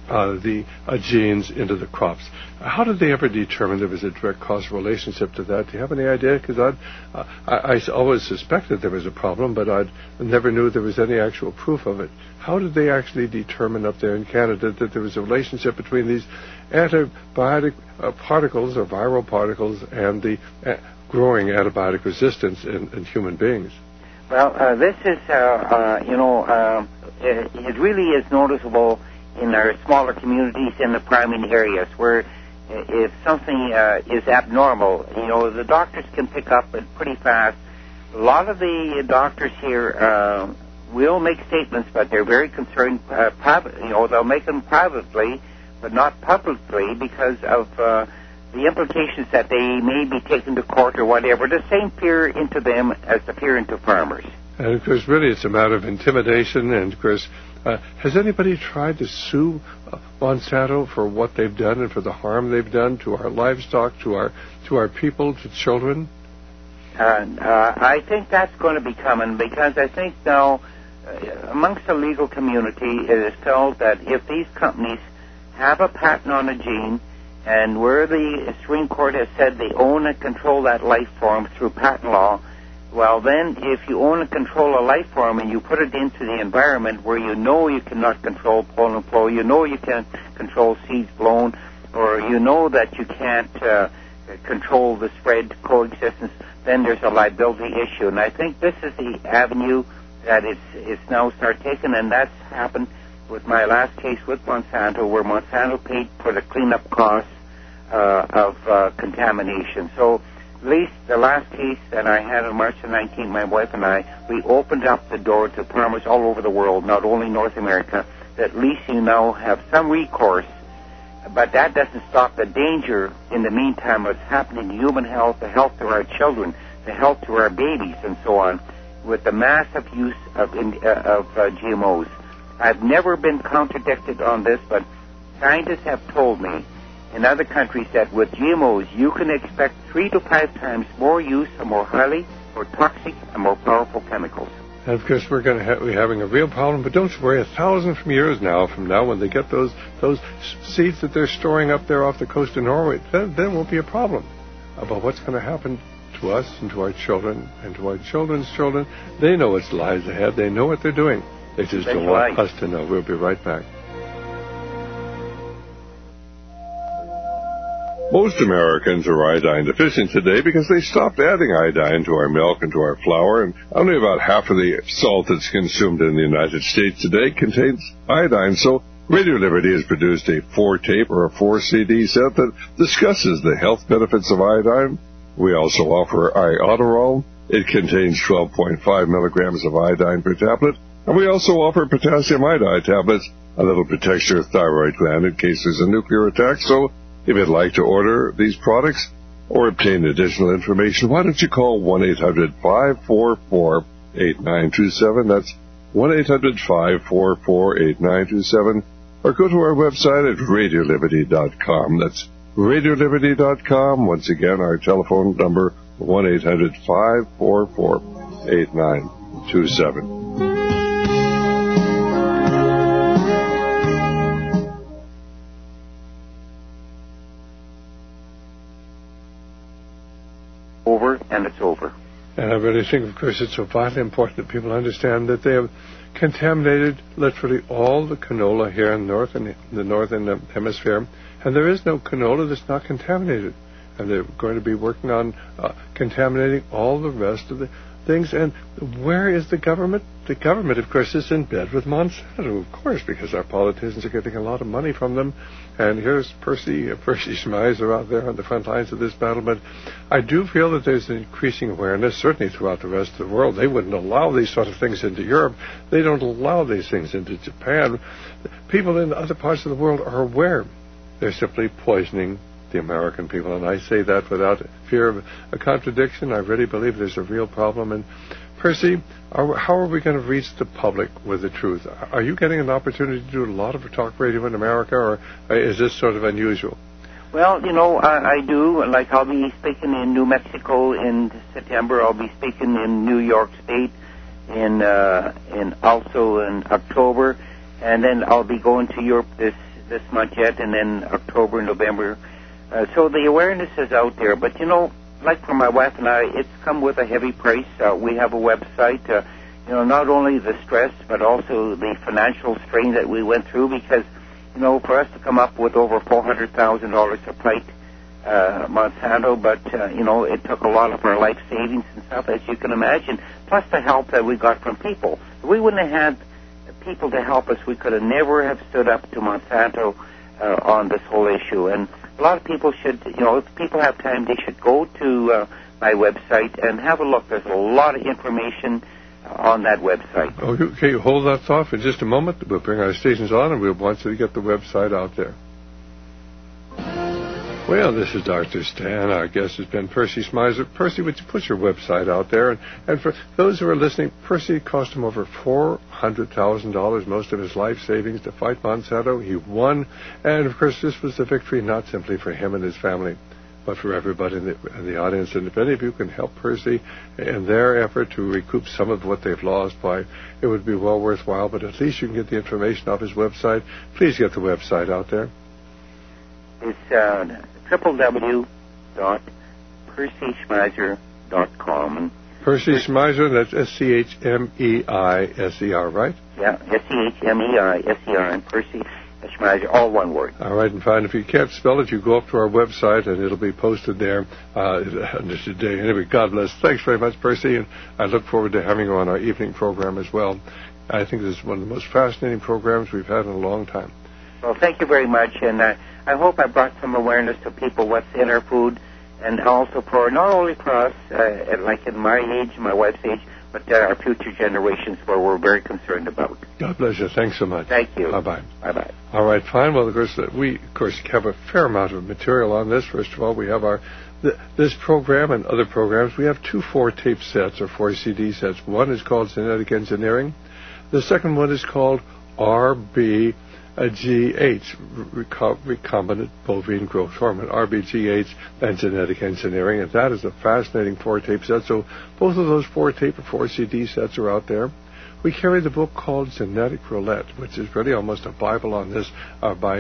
Speaker 2: the genes into the crops. How did they ever determine there was a direct causal relationship to that? Do you have any idea? Because I always suspected there was a problem, but I never knew there was any actual proof of it. How did they actually determine up there in Canada that there was a relationship between these antibiotic particles or viral particles and the growing antibiotic resistance in human beings?
Speaker 4: Well, this is, it really is noticeable in our smaller communities in the priming areas where if something is abnormal, the doctors can pick up it pretty fast. A lot of the doctors here will make statements, but they're very concerned privately. They'll make them privately, but not publicly because of the implications that they may be taken to court or whatever. The same fear into them as the fear into farmers.
Speaker 2: And, of course, really it's a matter of intimidation. And, of course, has anybody tried to sue Monsanto for what they've done and for the harm they've done to our livestock, to our people, to children?
Speaker 4: I think that's going to be coming because I think now amongst the legal community it is felt that if these companies have a patent on a gene and where the Supreme Court has said they own and control that life form through patent law, well, then if you own and control a life form and you put it into the environment where you cannot control pollen flow, you can't control seeds blown, or that you can't control the spread coexistence, then there's a liability issue. And I think this is the avenue that it's now start taking, and that's happened with my last case with Monsanto, where Monsanto paid for the cleanup costs of contamination. So at least the last case that I had on March the 19th, my wife and we opened up the door to farmers all over the world, not only North America, that at least you now have some recourse. But that doesn't stop the danger in the meantime what's happening to human health, the health to our children, the health to our babies, and so on, with the massive use of GMOs. I've never been contradicted on this, but scientists have told me in other countries that with GMOs you can expect 3 to 5 times more use of more toxic and more powerful chemicals.
Speaker 2: And of course we're going to be having a real problem, but don't you worry, 1,000 years from now when they get those seeds that they're storing up there off the coast of Norway, then won't be a problem. About what's going to happen to us and to our children and to our children's children, they know what lies ahead. They know what they're doing. They just don't want us to know. We'll be right back.
Speaker 5: Most Americans are iodine deficient today because they stopped adding iodine to our milk and to our flour, and only about half of the salt that's consumed in the United States today contains iodine. So Radio Liberty has produced a 4-tape or a 4-CD set that discusses the health benefits of iodine. We also offer Iodoral. It contains 12.5 milligrams of iodine per tablet. And we also offer potassium iodide tablets, a little protects your thyroid gland in case there's a nuclear attack. So if you'd like to order these products or obtain additional information, why don't you call 1-800-544-8927. That's 1-800-544-8927. Or go to our website at RadioLiberty.com. That's RadioLiberty.com. Once again, our telephone number, 1-800-544-8927.
Speaker 4: Over, and it's over.
Speaker 2: And I really think, of course, it's so vitally important that people understand that they have contaminated literally all the canola here in the northern hemisphere, and there is no canola that's not contaminated. And they're going to be working on contaminating all the rest of the things. And where is the government? The government, of course, is in bed with Monsanto, of course, because our politicians are getting a lot of money from them. And here's Percy Schmeiser are out there on the front lines of this battle. But I do feel that there's an increasing awareness, certainly throughout the rest of the world. They wouldn't allow these sort of things into Europe. They don't allow these things into Japan. People in other parts of the world are aware. They're simply poisoning the American people, and I say that without fear of a contradiction. I really believe there's a real problem. And Percy, how are we going to reach the public with the truth? Are you getting an opportunity to do a lot of talk radio in America, or is this sort of unusual?
Speaker 4: Well, I do. Like, I'll be speaking in New Mexico in September. I'll be speaking in New York State in also in October, and then I'll be going to Europe this this month yet, and then October, November. So the awareness is out there. But, like for my wife and I, it's come with a heavy price. We have a website, not only the stress, but also the financial strain that we went through because, for us to come up with over $400,000 to fight Monsanto, but, it took a lot of our life savings and stuff, as you can imagine, plus the help that we got from people. If we wouldn't have had people to help us, we could have never have stood up to Monsanto on this whole issue. And a lot of people should, if people have time, they should go to my website and have a look. There's a lot of information on that website.
Speaker 2: Okay, hold that thought for just a moment. We'll bring our stations on and we'll want you to get the website out there. Well, this is Dr. Stan. Our guest has been Percy Schmeiser. Percy, would you put your website out there? And for those who are listening, Percy cost him over $400,000, most of his life savings, to fight Monsanto. He won. And, of course, this was the victory not simply for him and his family, but for everybody in the audience. And if any of you can help Percy in their effort to recoup some of what they've lost, it would be well worthwhile. But at least you can get the information off his website. Please get the website out there.
Speaker 4: It's www.percyschmeiser.com.
Speaker 2: Percy Schmeiser, that's Schmeiser, right?
Speaker 4: Yeah, Schmeiser, and Percy Schmeiser, all one word.
Speaker 2: All right, and fine. If you can't spell it, you go up to our website, and it'll be posted there today. Anyway, God bless. Thanks very much, Percy, and I look forward to having you on our evening program as well. I think this is one of the most fascinating programs we've had in a long time.
Speaker 4: Well, thank you very much, and I hope I brought some awareness to people what's in our food, and also for not only for us, like in my age, my wife's age, but our future generations, where we're very concerned about.
Speaker 2: God bless you. Thanks so much.
Speaker 4: Thank you.
Speaker 2: Bye-bye.
Speaker 4: Bye-bye.
Speaker 2: All right, fine. Well, we have a fair amount of material on this. First of all, we have this program and other programs. We have 2 4-tape sets or 4 CD sets. One is called Genetic Engineering. The second one is called RBGH, recombinant bovine growth hormone, RBGH, and Genetic Engineering, and that is a fascinating 4-tape set. So both of those 4-tape or 4 CD sets are out there. We carry the book called Genetic Roulette, which is really almost a Bible on this, by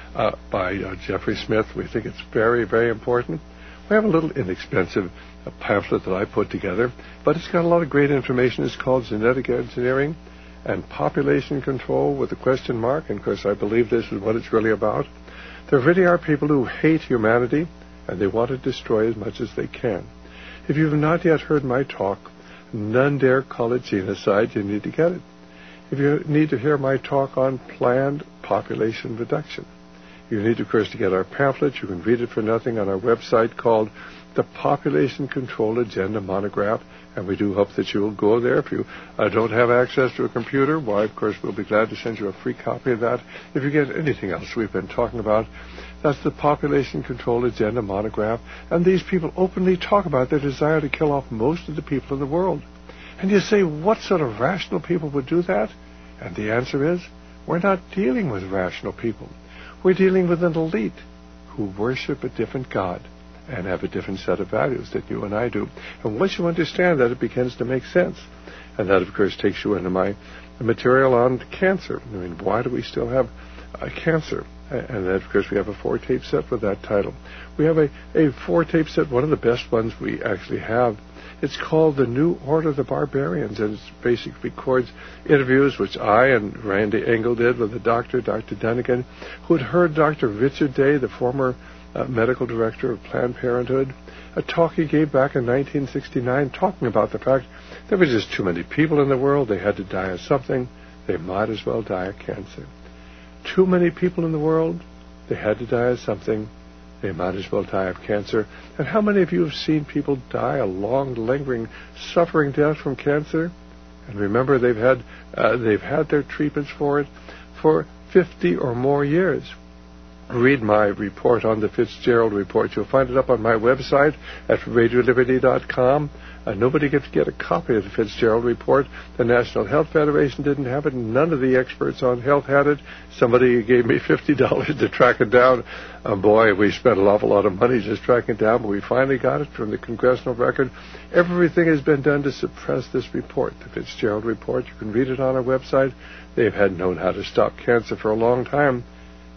Speaker 2: Jeffrey Smith. We think it's very, very important. We have a little inexpensive pamphlet that I put together, but it's got a lot of great information. It's called Genetic Engineering and Population Control with a question mark. And, of course, I believe this is what it's really about. There really are people who hate humanity, and they want to destroy as much as they can. If you have not yet heard my talk, None Dare Call It Genocide, you need to get it. If you need to hear my talk on planned population reduction, you need, of course, to get our pamphlet. You can read it for nothing on our website called The Population Control Agenda Monograph, and we do hope that you will go there. If you don't have access to a computer, why, of course, we'll be glad to send you a free copy of that. If you get anything else we've been talking about, that's the Population Control Agenda Monograph, and these people openly talk about their desire to kill off most of the people in the world. And you say, what sort of rational people would do that? And the answer is, we're not dealing with rational people. We're dealing with an elite who worship a different God and have a different set of values that you and I do. And once you understand that, it begins to make sense. And that, of course, takes you into my material on cancer. I mean, why do we still have cancer? And then, of course, we have a 4-tape set with that title. We have a 4-tape set, one of the best ones we actually have. It's called The New Order of the Barbarians, and it basically records interviews which I and Randy Engel did with the doctor, Dr. Dunnigan, who had heard Dr. Richard Day, the former medical director of Planned Parenthood, a talk he gave back in 1969 talking about the fact there were just too many people in the world. They had to die of something. They might as well die of cancer. Too many people in the world. They had to die of something. They might as well die of cancer. And how many of you have seen people die a long, lingering, suffering death from cancer? And remember, they've had their treatments for it for 50 or more years. Read my report on the Fitzgerald Report. You'll find it up on my website at radioliberty.com. Nobody gets to get a copy of the Fitzgerald Report. The National Health Federation didn't have it. None of the experts on health had it. Somebody gave me $50 to track it down. Boy, we spent an awful lot of money just tracking it down, but we finally got it from the Congressional Record. Everything has been done to suppress this report, the Fitzgerald Report. You can read it on our website. They've had known how to stop cancer for a long time.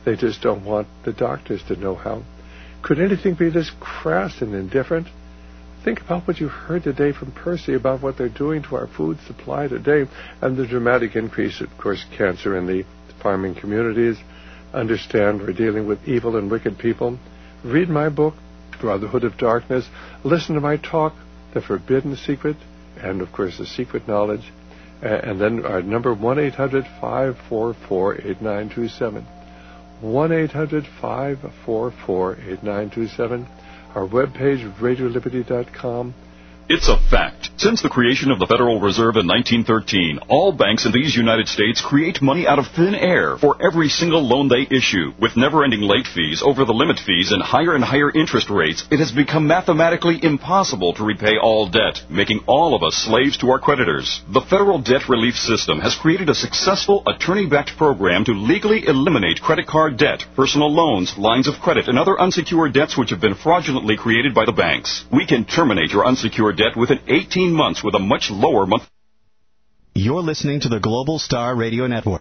Speaker 2: They just don't want the doctors to know how. Could anything be this crass and indifferent? Think about what you heard today from Percy about what they're doing to our food supply today and the dramatic increase, of course, cancer in the farming communities. Understand we're dealing with evil and wicked people. Read my book, Brotherhood of Darkness. Listen to my talk, The Forbidden Secret, and, of course, The Secret Knowledge. And then our number, 1-800-544-8927. 1-800-544-8927. Our webpage, RadioLiberty.com.
Speaker 6: It's a fact. Since the creation of the Federal Reserve in 1913, all banks in these United States create money out of thin air for every single loan they issue. With never-ending late fees, over-the-limit fees, and higher interest rates, it has become mathematically impossible to repay all debt, making all of us slaves to our creditors. The Federal Debt Relief System has created a successful attorney-backed program to legally eliminate credit card debt, personal loans, lines of credit, and other unsecured debts which have been fraudulently created by the banks. We can terminate your unsecured debt within 18 months with a much lower month.
Speaker 17: You're listening to the Global Star Radio Network.